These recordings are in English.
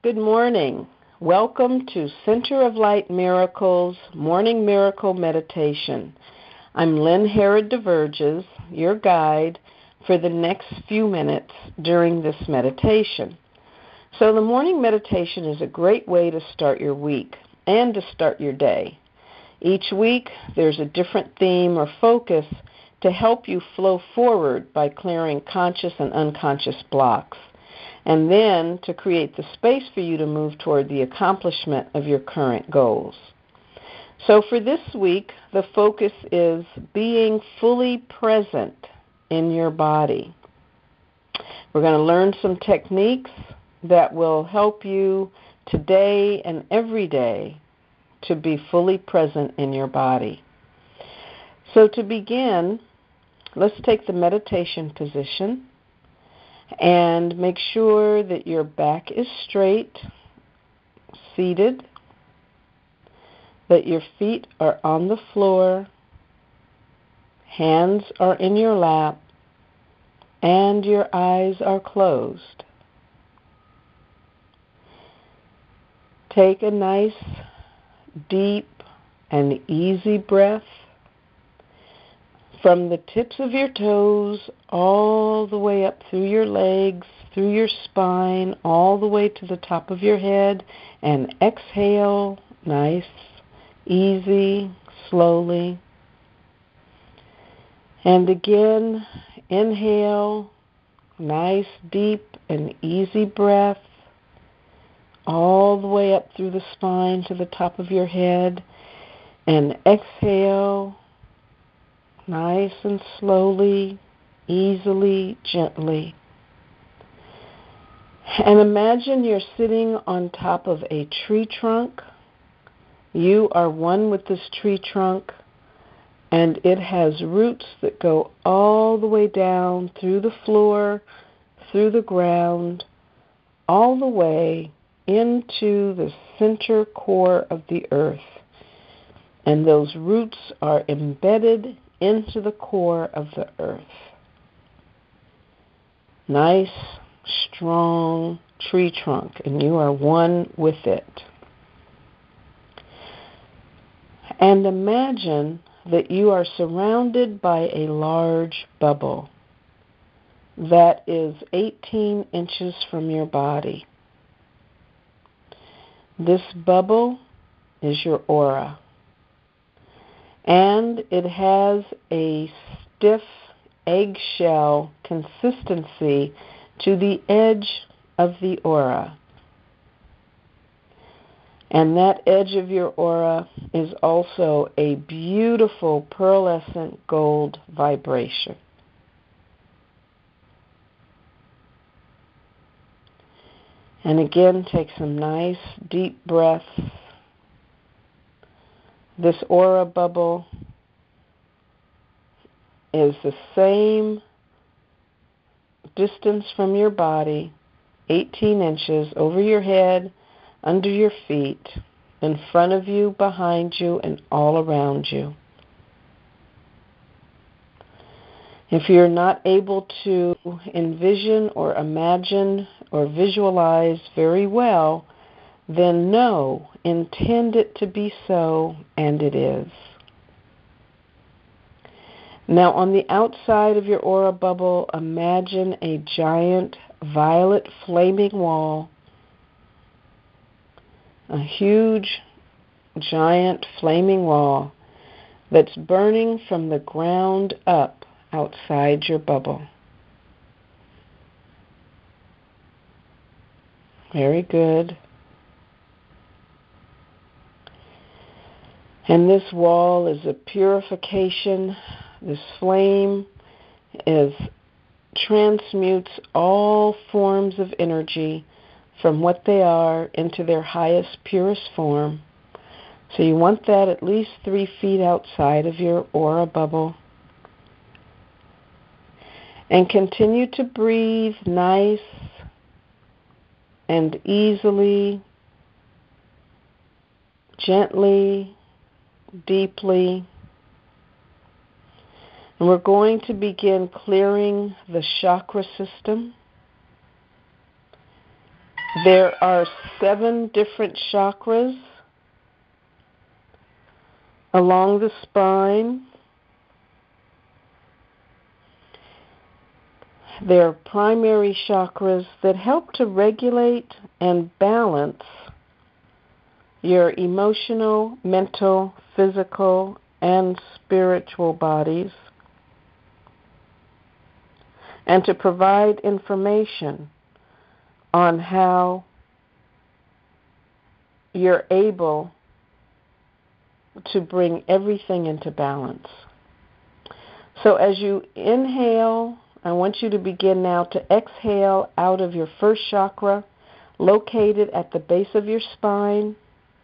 Good morning. Welcome to Center of Light Miracles Morning Miracle Meditation. I'm Lynn Herod DeVerges, your guide for the next few minutes during this meditation. So the morning meditation is a great way to start your week and to start your day. Each week there's a different theme or focus to help you flow forward by clearing conscious and unconscious blocks, and then to create the space for you to move toward the accomplishment of your current goals. So for this week, the focus is being fully present in your body. We're going to learn some techniques that will help you today and every day to be fully present in your body. So to begin, let's take the meditation position. And make sure that your back is straight, seated, that your feet are on the floor, hands are in your lap, and your eyes are closed. Take a nice, deep, and easy breath from the tips of your toes all the way up through your legs, through your spine, all the way to the top of your head, and exhale, nice, easy, slowly. And again, inhale, nice, deep, and easy breath, all the way up through the spine to the top of your head, and exhale, nice and slowly, easily, gently. And imagine you're sitting on top of a tree trunk. You are one with this tree trunk, and it has roots that go all the way down through the floor, through the ground, all the way into the center core of the earth. And those roots are embedded into the core of the earth. Nice, strong tree trunk, and you are one with it. And imagine that you are surrounded by a large bubble that is 18 inches from your body. This bubble is your aura. And it has a stiff eggshell consistency to the edge of the aura. And that edge of your aura is also a beautiful pearlescent gold vibration. And again, take some nice deep breaths. This aura bubble is the same distance from your body, 18 inches, over your head, under your feet, in front of you, behind you, and all around you. If you're not able to envision or imagine or visualize very well, then know, intend it to be so, and it is. Now, on the outside of your aura bubble, imagine a giant violet flaming wall, a huge, giant flaming wall that's burning from the ground up outside your bubble. Very good. And this wall is a purification. This flame transmutes all forms of energy from what they are into their highest, purest form. So you want that at least 3 feet outside of your aura bubble. And continue to breathe nice and easily, gently, deeply. And we're going to begin clearing the chakra system, There are 7 different chakras along the spine. They're primary chakras that help to regulate and balance your emotional, mental, physical, and spiritual bodies, and to provide information on how you're able to bring everything into balance. So as you inhale, I want you to begin now to exhale out of your first chakra, located at the base of your spine,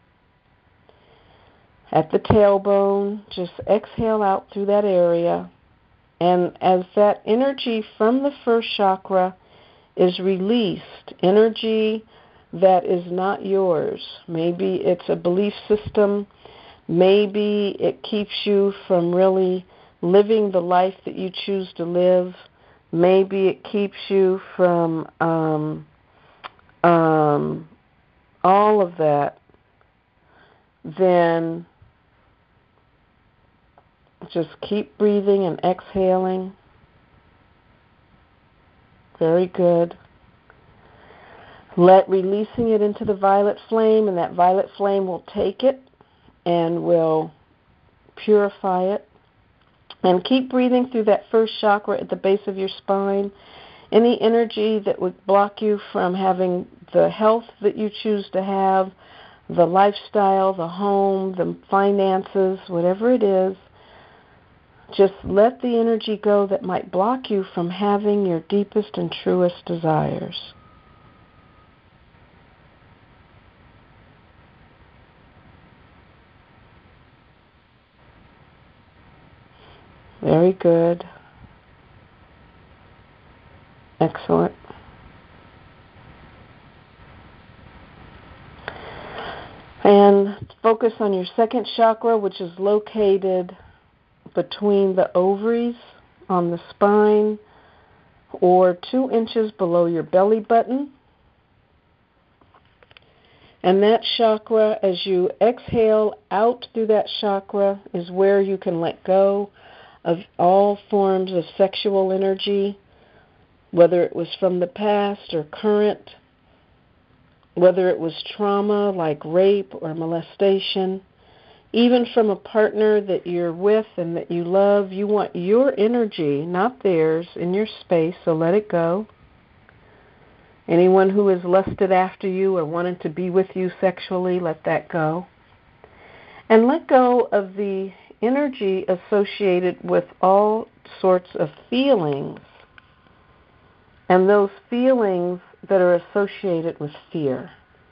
at the tailbone. Just exhale out through that area. And as that energy from the first chakra is released, energy that is not yours, maybe it's a belief system, maybe it keeps you from really living the life that you choose to live, maybe it keeps you from all of that, then just keep breathing and exhaling. Very good. Let releasing it into the violet flame, and that violet flame will take it and will purify it. And keep breathing through that first chakra at the base of your spine. Any energy that would block you from having the health that you choose to have, the lifestyle, the home, the finances, whatever it is, just let the energy go that might block you from having your deepest and truest desires. Very good. Excellent. And focus on your second chakra, which is located between the ovaries on the spine, or 2 inches below your belly button. And that chakra, as you exhale out through that chakra, is where you can let go of all forms of sexual energy, whether it was from the past or current, whether it was trauma like rape or molestation, even from a partner that you're with and that you love. You want your energy, not theirs, in your space, so let it go. Anyone who has lusted after you or wanted to be with you sexually, let that go. And let go of the energy associated with all sorts of feelings, and those feelings that are associated with fear.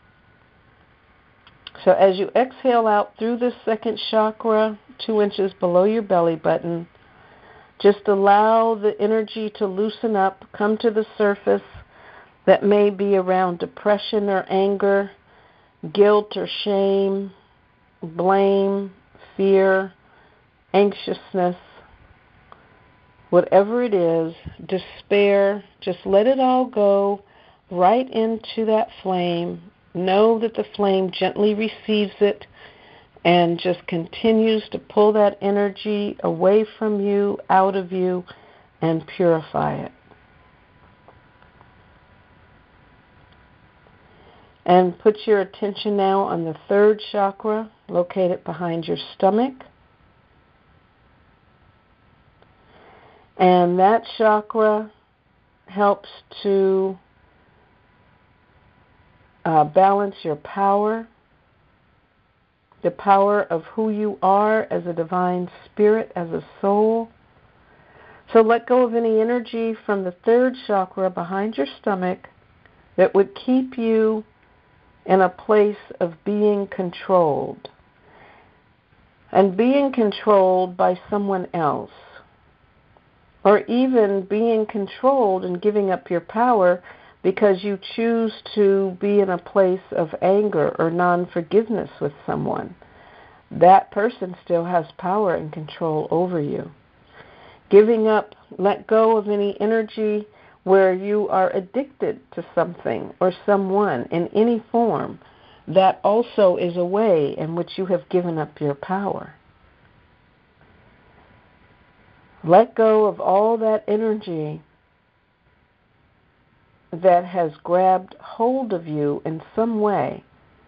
So as you exhale out through the second chakra, 2 inches below your belly button, just allow the energy to loosen up, come to the surface. That may be around depression or anger, guilt or shame, blame, fear, anxiousness, whatever it is, despair. Just let it all go right into that flame. Know that the flame gently receives it and just continues to pull that energy away from you, out of you, and purify it. And put your attention now on the third chakra, located behind your stomach. And that chakra helps to balance your power, the power of who you are as a divine spirit, as a soul. So let go of any energy from the third chakra behind your stomach that would keep you in a place of being controlled, and being controlled by someone else, or even being controlled and giving up your power because you choose to be in a place of anger or non-forgiveness with someone. That person still has power and control over you. Giving up, let go of any energy where you are addicted to something or someone in any form, that also is a way in which you have given up your power. Let go of all that energy that has grabbed hold of you in some way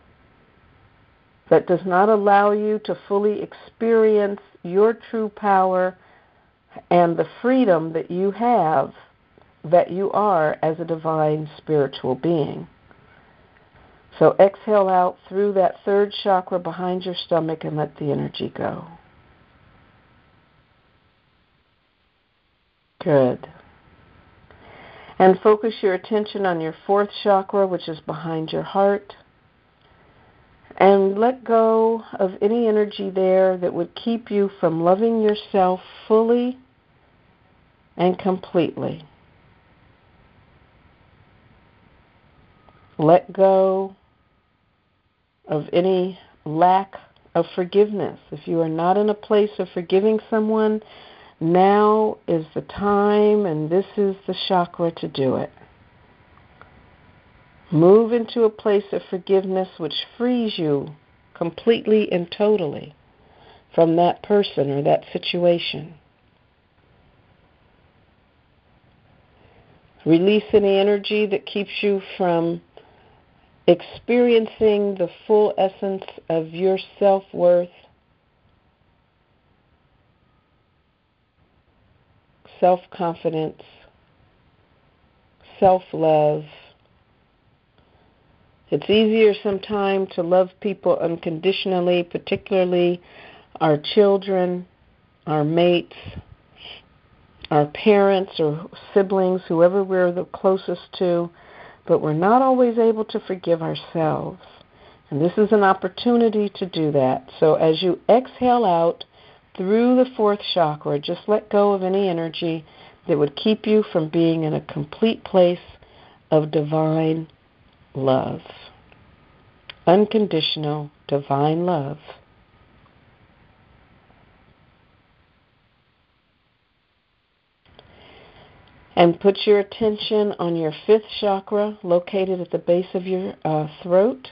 that does not allow you to fully experience your true power and the freedom that you have, that you are as a divine spiritual being. So exhale out through that third chakra behind your stomach and let the energy go. Good. And focus your attention on your fourth chakra, which is behind your heart. And let go of any energy there that would keep you from loving yourself fully and completely. Let go of any lack of forgiveness. If you are not in a place of forgiving someone, now is the time, and this is the chakra to do it. Move into a place of forgiveness which frees you completely and totally from that person or that situation. Release any energy that keeps you from experiencing the full essence of your self-worth, self-confidence, self-love. It's easier sometimes to love people unconditionally, particularly our children, our mates, our parents or siblings, whoever we're the closest to, but we're not always able to forgive ourselves. And this is an opportunity to do that. So as you exhale out through the fourth chakra, just let go of any energy that would keep you from being in a complete place of divine love. Unconditional divine love. And put your attention on your fifth chakra, located at the base of your throat.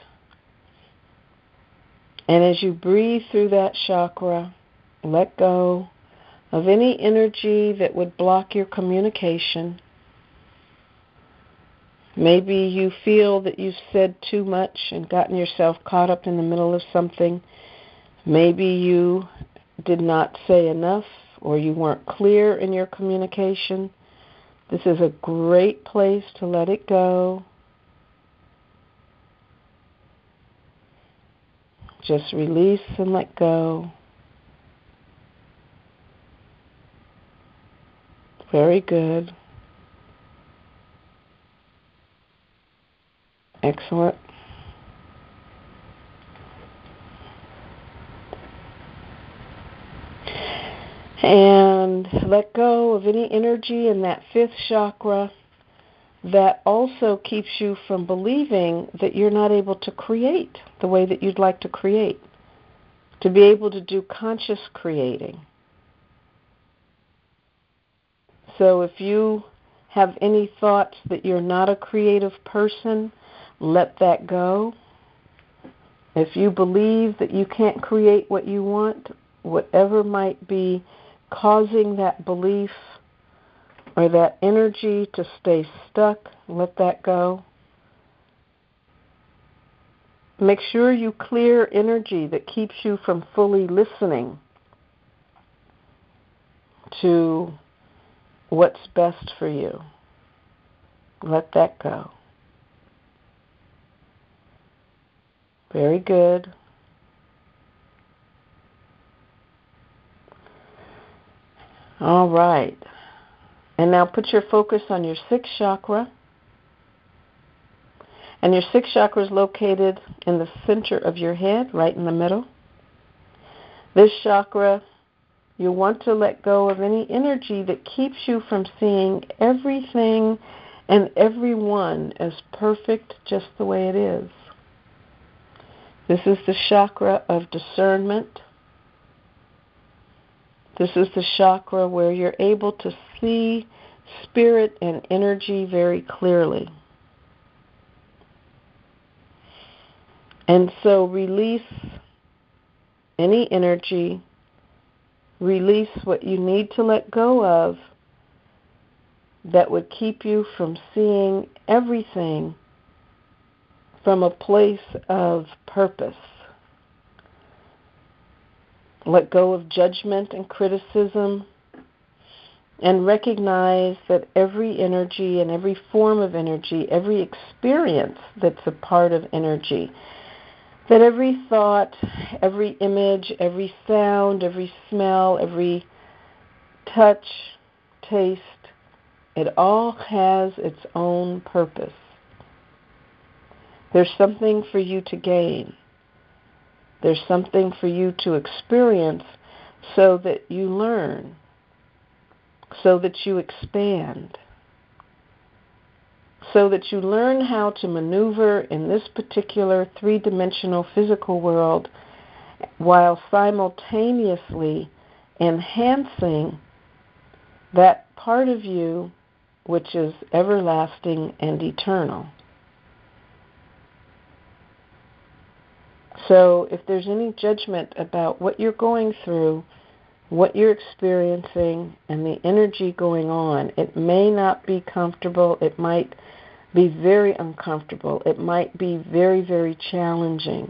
And as you breathe through that chakra, let go of any energy that would block your communication. Maybe you feel that you've said too much and gotten yourself caught up in the middle of something. Maybe you did not say enough, or you weren't clear in your communication. This is a great place to let it go. Just release and let go. Very good. Excellent. And let go of any energy in that fifth chakra that also keeps you from believing that you're not able to create the way that you'd like to create, to be able to do conscious creating. So if you have any thoughts that you're not a creative person, let that go. If you believe that you can't create what you want, whatever might be causing that belief or that energy to stay stuck, let that go. Make sure you clear energy that keeps you from fully listening to what's best for you. Let that go. Very good. All right. And now put your focus on your sixth chakra. And your sixth chakra is located in the center of your head, right in the middle. This chakra, you want to let go of any energy that keeps you from seeing everything and everyone as perfect just the way it is. This is the chakra of discernment. This is the chakra where you're able to see spirit and energy very clearly. And so release any energy, release what you need to let go of that would keep you from seeing everything from a place of purpose. Let go of judgment and criticism, and recognize that every energy and every form of energy, every experience that's a part of energy, that every thought, every image, every sound, every smell, every touch, taste, it all has its own purpose. There's something for you to gain. There's something for you to experience so that you learn, so that you expand, so that you learn how to maneuver in this particular three-dimensional physical world while simultaneously enhancing that part of you which is everlasting and eternal. So if there's any judgment about what you're going through, what you're experiencing, and the energy going on, it may not be comfortable. It might be very uncomfortable. It might be very, very challenging.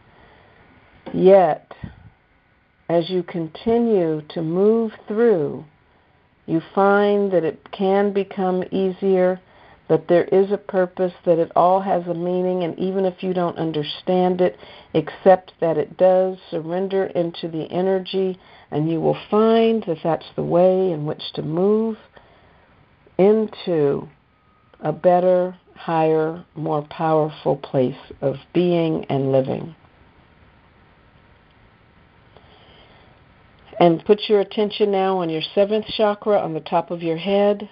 Yet, as you continue to move through, you find that it can become easier, that there is a purpose, that it all has a meaning, and even if you don't understand it, accept that it does, surrender into the energy, and you will find that that's the way in which to move into a better, higher, more powerful place of being and living. And put your attention now on your 7th chakra on the top of your head.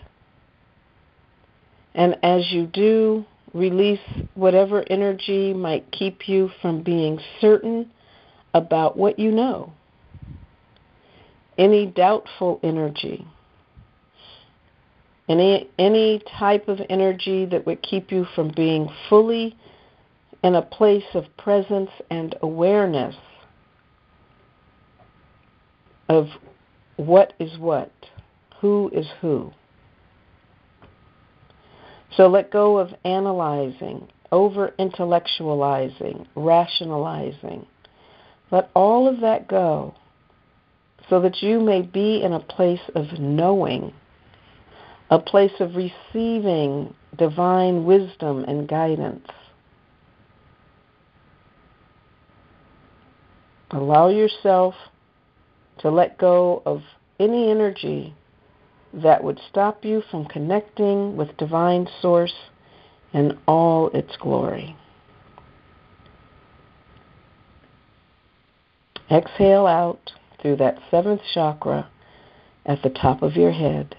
And as you do, release whatever energy might keep you from being certain about what you know. Any doubtful energy, any type of energy that would keep you from being fully in a place of presence and awareness of what is what, who is who. So let go of analyzing, over-intellectualizing, rationalizing. Let all of that go so that you may be in a place of knowing, a place of receiving divine wisdom and guidance. Allow yourself to let go of any energy that would stop you from connecting with Divine Source in all its glory. Exhale out through that 7th chakra at the top of your head.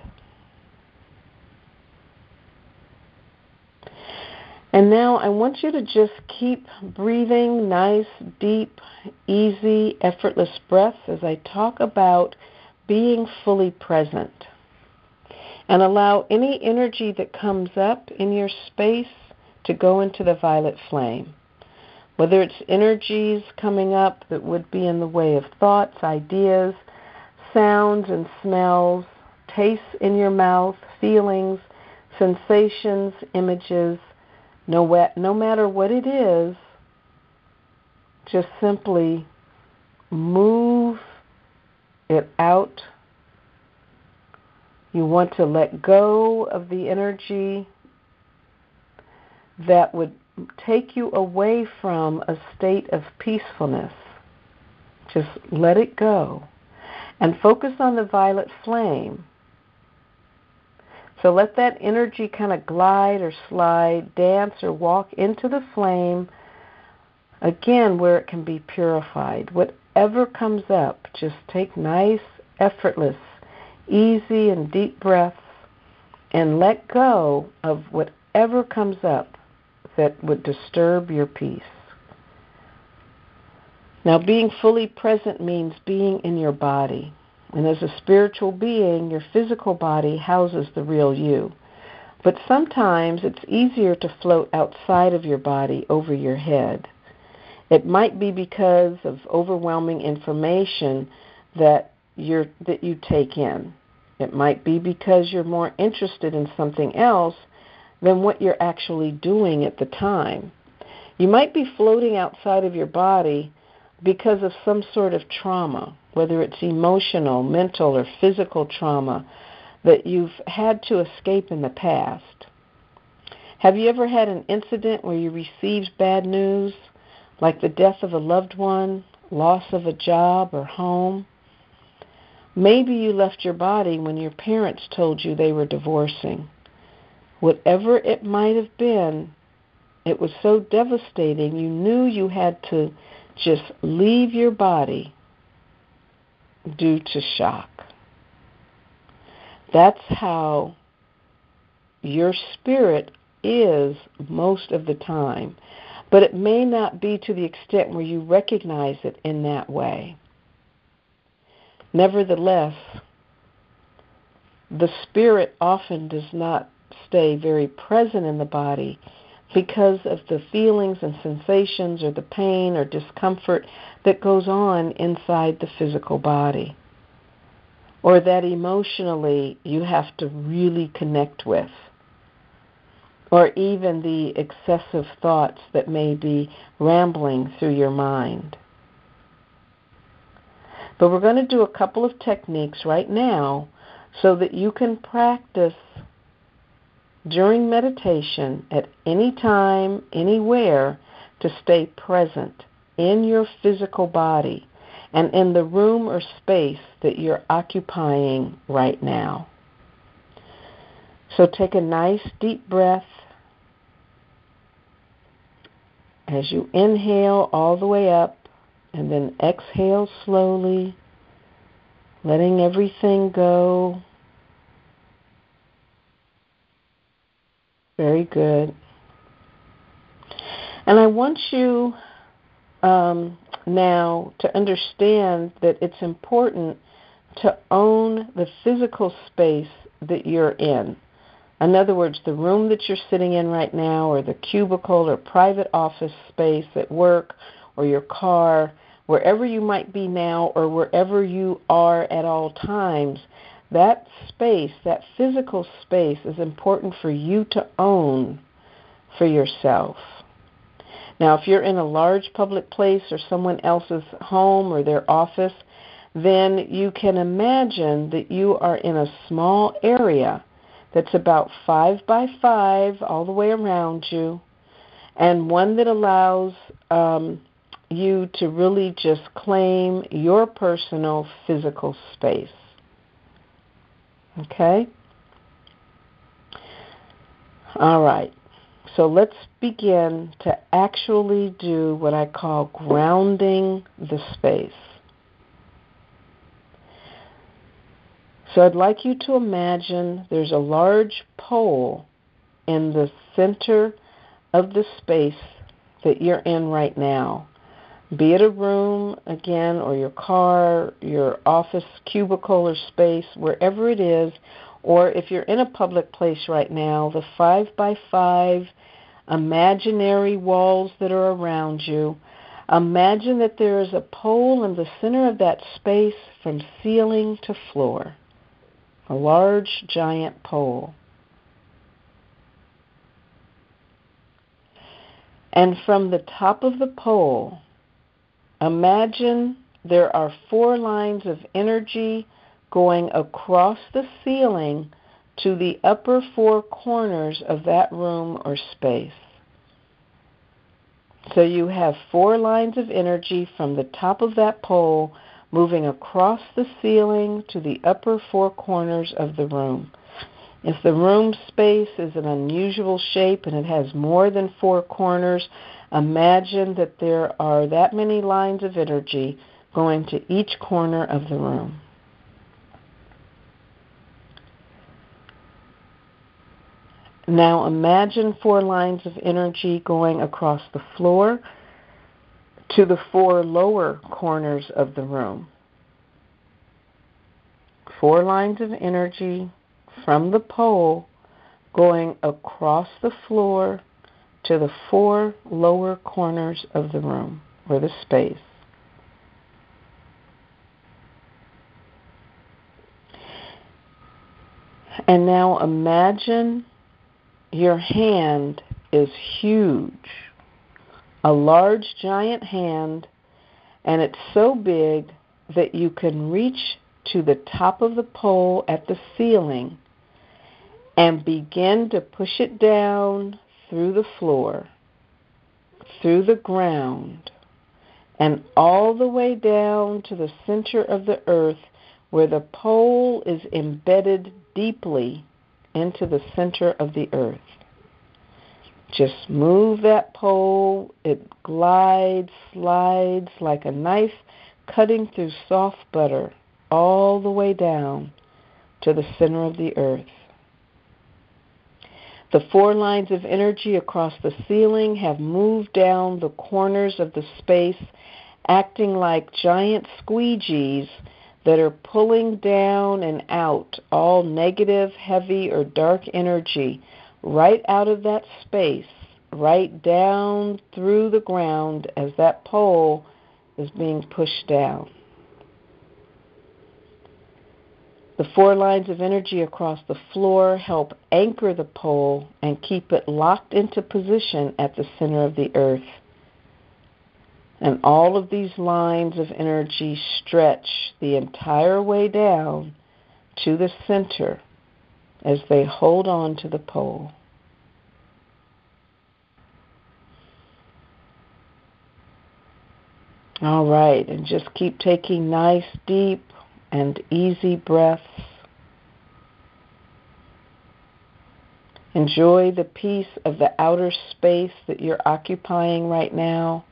And now I want you to just keep breathing nice, deep, easy, effortless breaths as I talk about being fully present. And allow any energy that comes up in your space to go into the violet flame. Whether it's energies coming up that would be in the way of thoughts, ideas, sounds and smells, tastes in your mouth, feelings, sensations, images, no matter what it is, just simply move it out. You want to let go of the energy that would take you away from a state of peacefulness. Just let it go. And focus on the violet flame. So let that energy kind of glide or slide, dance or walk into the flame, again, where it can be purified. Whatever comes up, just take nice, effortless, easy and deep breaths and let go of whatever comes up that would disturb your peace. Now, being fully present means being in your body. And as a spiritual being, your physical body houses the real you. But sometimes it's easier to float outside of your body over your head. It might be because of overwhelming information that you take in. It might be because you're more interested in something else than what you're actually doing at the time. You might be floating outside of your body because of some sort of trauma, whether it's emotional, mental, or physical trauma that you've had to escape in the past. Have you ever had an incident where you received bad news, like the death of a loved one, loss of a job or home? Maybe you left your body when your parents told you they were divorcing. Whatever it might have been, it was so devastating you knew you had to just leave your body due to shock. That's how your spirit is most of the time, but it may not be to the extent where you recognize it in that way. Nevertheless, the spirit often does not stay very present in the body because of the feelings and sensations or the pain or discomfort that goes on inside the physical body, or that emotionally you have to really connect with, or even the excessive thoughts that may be rambling through your mind. But we're going to do a couple of techniques right now so that you can practice during meditation at any time, anywhere, to stay present in your physical body and in the room or space that you're occupying right now. So take a nice deep breath as you inhale all the way up and then exhale slowly, letting everything go. Very good. And I want you now to understand that it's important to own the physical space that you're in. In other words, the room that you're sitting in right now, or the cubicle or private office space at work, or your car, wherever you might be now or wherever you are at all times, that space, that physical space, is important for you to own for yourself. Now, if you're in a large public place or someone else's home or their office, then you can imagine that you are in a small area that's about 5 by 5 all the way around you, and one that allows you to really just claim your personal physical space. Okay? All right. So let's begin to actually do what I call grounding the space. So I'd like you to imagine there's a large pole in the center of the space that you're in right now. Be it a room, again, or your car, your office cubicle or space, wherever it is, or if you're in a public place right now, the 5 by 5 imaginary walls that are around you. Imagine that there is a pole in the center of that space from ceiling to floor. A large, giant pole. And from the top of the pole, imagine there are 4 lines of energy going across the ceiling to the upper 4 corners of that room or space. So you have 4 lines of energy from the top of that pole moving across the ceiling to the upper 4 corners of the room. If the room space is an unusual shape and it has more than 4 corners, imagine that there are that many lines of energy going to each corner of the room. Now imagine 4 lines of energy going across the floor to the 4 lower corners of the room. 4 lines of energy from the pole going across the floor to the 4 lower corners of the room or the space. And now imagine your hand is huge, a large giant hand, and it's so big that you can reach to the top of the pole at the ceiling and begin to push it down through the floor, through the ground, and all the way down to the center of the earth where the pole is embedded deeply into the center of the earth. Just move that pole. It glides, slides like a knife cutting through soft butter all the way down to the center of the earth. The 4 lines of energy across the ceiling have moved down the corners of the space, acting like giant squeegees that are pulling down and out all negative, heavy, or dark energy right out of that space, right down through the ground as that pole is being pushed down. The 4 lines of energy across the floor help anchor the pole and keep it locked into position at the center of the earth. And all of these lines of energy stretch the entire way down to the center as they hold on to the pole. All right, and just keep taking nice, deep, and easy breaths. Enjoy the peace of the outer space that you're occupying right now.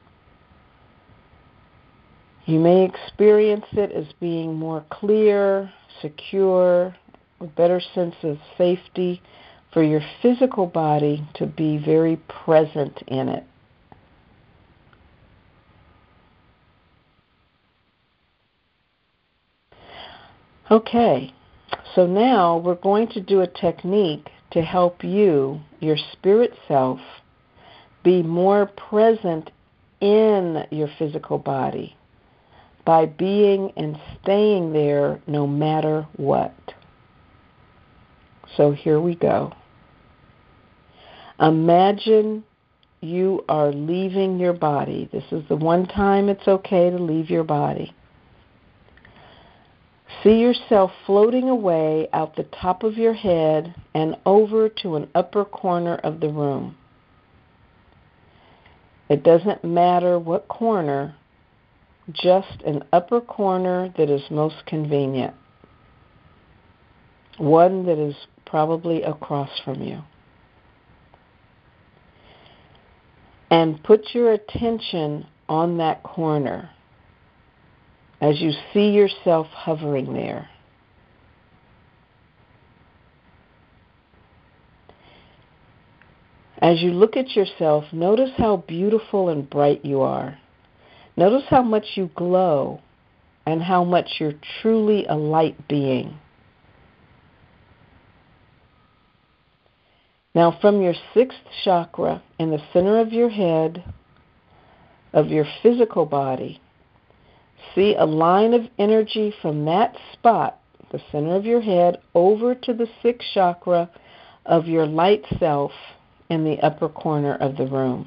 You may experience it as being more clear, secure, a better sense of safety for your physical body to be very present in it. Okay, so now we're going to do a technique to help you, your spirit self, be more present in your physical body by being and staying there no matter what. So here we go. Imagine you are leaving your body. This is the one time it's okay to leave your body. See yourself floating away out the top of your head and over to an upper corner of the room. It doesn't matter what corner, just an upper corner that is most convenient. One that is probably across from you. And put your attention on that corner as you see yourself hovering there. As you look at yourself, notice how beautiful and bright you are. Notice how much you glow and how much you're truly a light being. Now from your 6th chakra in the center of your head, of your physical body, see a line of energy from that spot, the center of your head, over to the 6th chakra of your light self in the upper corner of the room.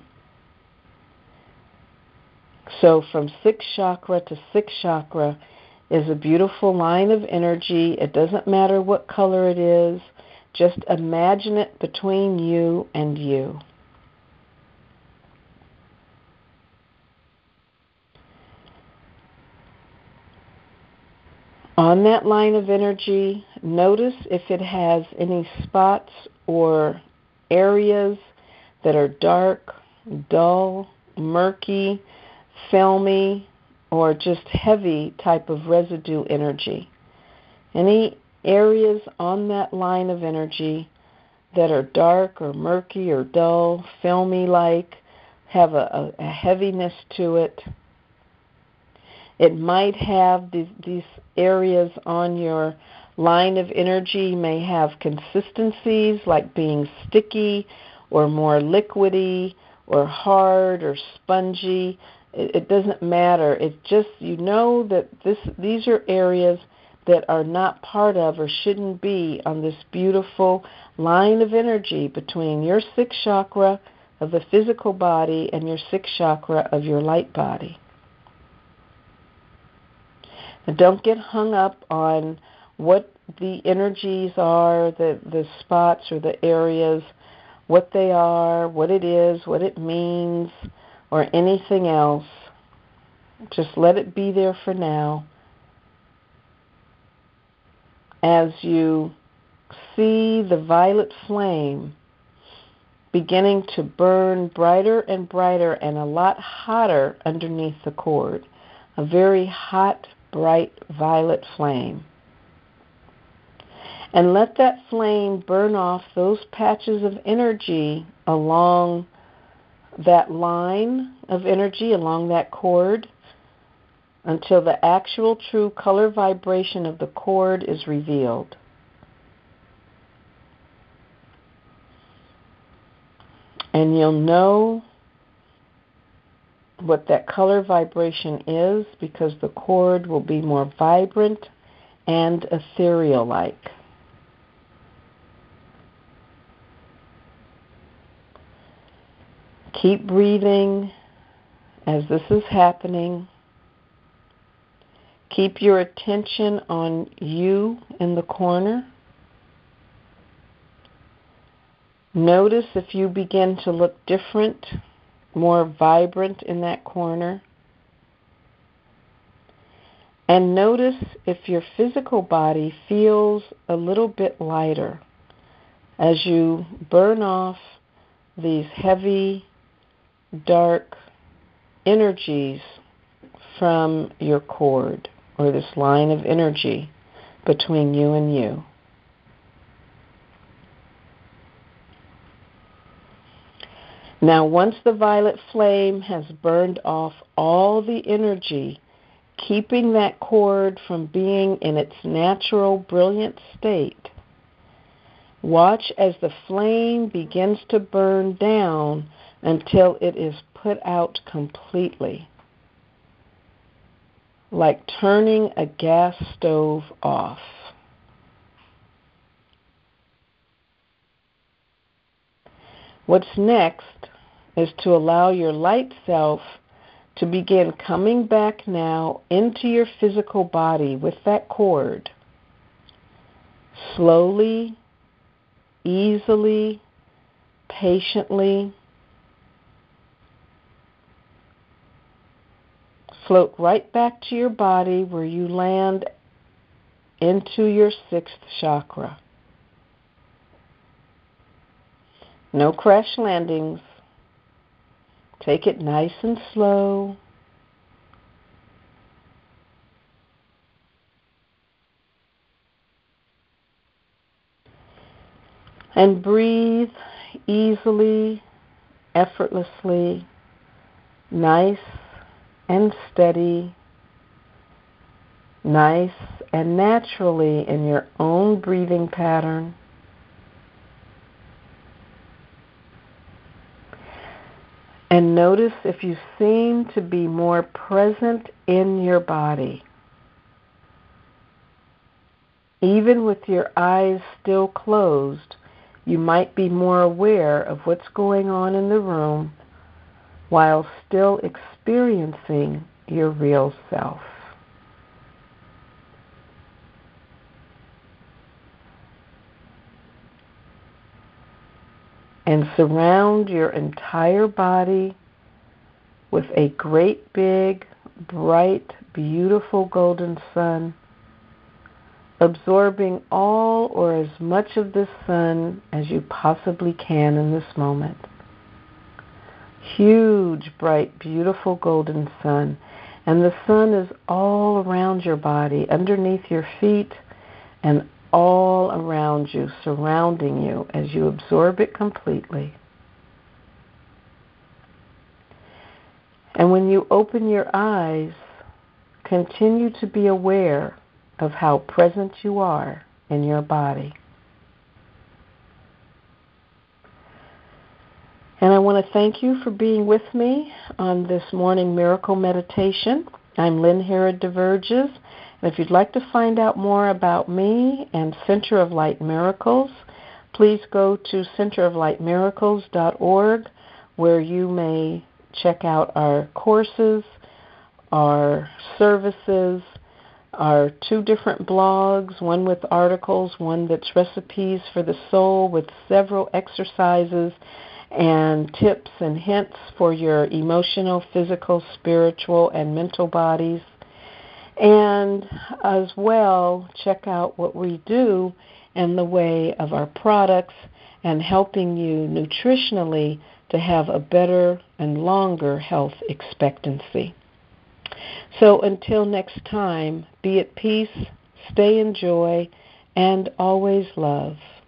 So from 6th chakra to 6th chakra is a beautiful line of energy. It doesn't matter what color it is. Just imagine it between you and you. On that line of energy, notice if it has any spots or areas that are dark, dull, murky, filmy, or just heavy type of residue energy. Any areas on that line of energy that are dark or murky or dull, filmy-like, have a heaviness to it. It might have these areas on your line of energy may have consistencies like being sticky or more liquidy or hard or spongy. It doesn't matter. It's just, you know that these are areas that are not part of or shouldn't be on this beautiful line of energy between your sixth chakra of the physical body and your sixth chakra of your light body. And don't get hung up on what the energies are, the spots or the areas, what they are, what it is, what it means, or anything else. Just let it be there for now. As you see the violet flame beginning to burn brighter and brighter and a lot hotter underneath the cord, a very hot, bright violet flame. And let that flame burn off those patches of energy along that line of energy, along that cord, until the actual true color vibration of the cord is revealed. And you'll know what that color vibration is because the cord will be more vibrant and ethereal-like. Keep breathing as this is happening. Keep your attention on you in the corner. Notice if you begin to look different, more vibrant in that corner. And notice if your physical body feels a little bit lighter as you burn off these heavy, dark energies from your cord, or this line of energy between you and you. Now, once the violet flame has burned off all the energy, keeping that cord from being in its natural, brilliant state, watch as the flame begins to burn down until it is put out completely, like turning a gas stove off. What's next is to allow your light self to begin coming back now into your physical body with that cord. Slowly, easily, patiently. Float right back to your body where you land into your sixth chakra. No crash landings. Take it nice and slow. And breathe easily, effortlessly, nice and steady, nice and naturally in your own breathing pattern. And notice if you seem to be more present in your body. Even with your eyes still closed, you might be more aware of what's going on in the room while still experiencing your real self. And surround your entire body with a great big, bright, beautiful golden sun, absorbing all or as much of this sun as you possibly can in this moment. Huge, bright, beautiful golden sun. And the sun is all around your body, underneath your feet, and all around you, surrounding you as you absorb it completely. And when you open your eyes, continue to be aware of how present you are in your body. And I want to thank you for being with me on this morning miracle meditation. I'm Lynn Herod DeVerges, and if you'd like to find out more about me and Center of Light Miracles, please go to centeroflightmiracles.org, where you may check out our courses, our services, our 2 different blogs, one with articles, one that's recipes for the soul with several exercises and tips and hints for your emotional, physical, spiritual, and mental bodies. And as well, check out what we do in the way of our products and helping you nutritionally to have a better and longer health expectancy. So until next time, be at peace, stay in joy, and always love.